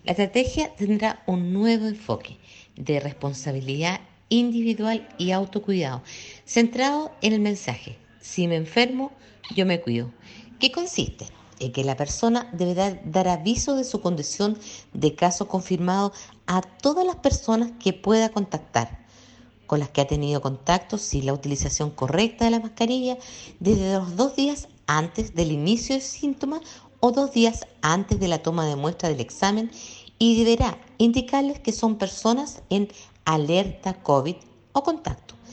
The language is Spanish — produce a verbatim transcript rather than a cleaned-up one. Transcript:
La estrategia tendrá un nuevo enfoque de responsabilidad individual y autocuidado, centrado en el mensaje: si me enfermo, yo me cuido. ¿Qué consiste? En que la persona deberá dar aviso de su condición de caso confirmado a todas las personas que pueda contactar, con las que ha tenido contacto, sin la utilización correcta de la mascarilla, desde los dos días antes del inicio de síntomas o dos días antes de la toma de muestra del examen, y deberá indicarles que son personas en alerta COVID o contacto.